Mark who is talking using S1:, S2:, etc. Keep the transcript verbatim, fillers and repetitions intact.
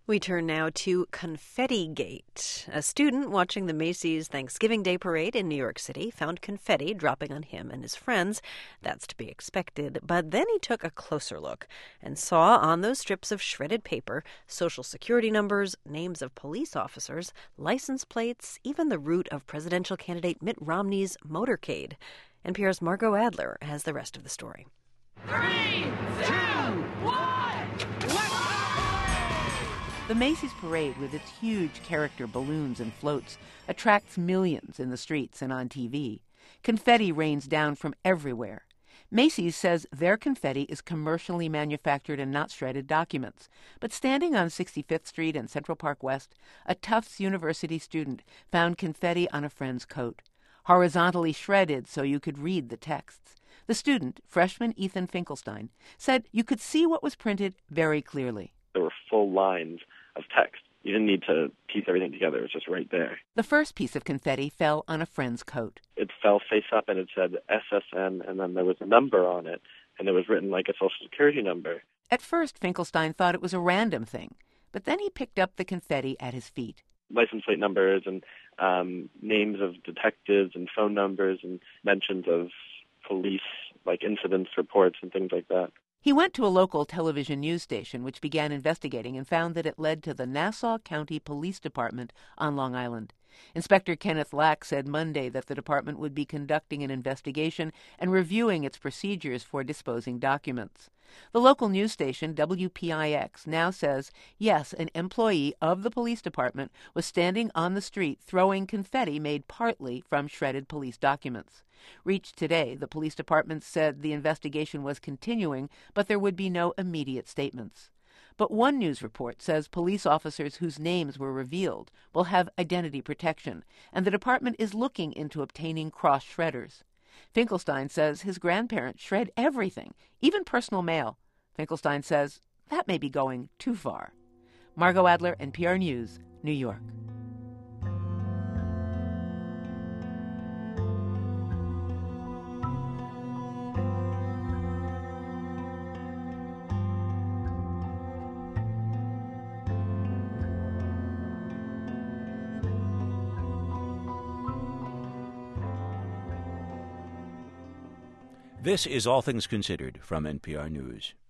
S1: We turn now to Confetti Gate. A student watching the Macy's Thanksgiving Day Parade in New York City found confetti dropping on him and his friends. That's to be expected. But then he took a closer look and saw on those strips of shredded paper social security numbers, names of police officers, license plates, even the route of presidential candidate Mitt Romney's motorcade. N P R's Margot Adler has the rest of the story.
S2: Three, two, one, let's go!
S3: The Macy's parade, with its huge character balloons and floats, attracts millions in the streets and on T V. Confetti rains down from everywhere. Macy's says their confetti is commercially manufactured and not shredded documents. But standing on sixty-fifth Street and Central Park West, a Tufts University student found confetti on a friend's coat, horizontally shredded so you could read the texts. The student, freshman Ethan Finkelstein, said you could see what was printed very clearly.
S4: There were full lines of text. You didn't need to piece everything together. It was just right there.
S3: The first piece of confetti fell on a friend's coat.
S4: It fell face up and it said S S N, and then there was a number on it, and it was written like a Social Security number.
S3: At first, Finkelstein thought it was a random thing, but then he picked up the confetti at his feet.
S4: License plate numbers and um, names of detectives and phone numbers and mentions of police, like incidents reports and things like that.
S3: He went to a local television news station, which began investigating and found that it led to the Nassau County Police Department on Long Island. Inspector Kenneth Lack said Monday that the department would be conducting an investigation and reviewing its procedures for disposing documents. The local news station, W P I X, now says, yes, an employee of the police department was standing on the street throwing confetti made partly from shredded police documents. Reached today, the police department said the investigation was continuing, but there would be no immediate statements. But one news report says police officers whose names were revealed will have identity protection, and the department is looking into obtaining cross-shredders. Finkelstein says his grandparents shred everything, even personal mail. Finkelstein says that may be going too far. Margot Adler, N P R News, New York.
S5: This is All Things Considered from N P R News.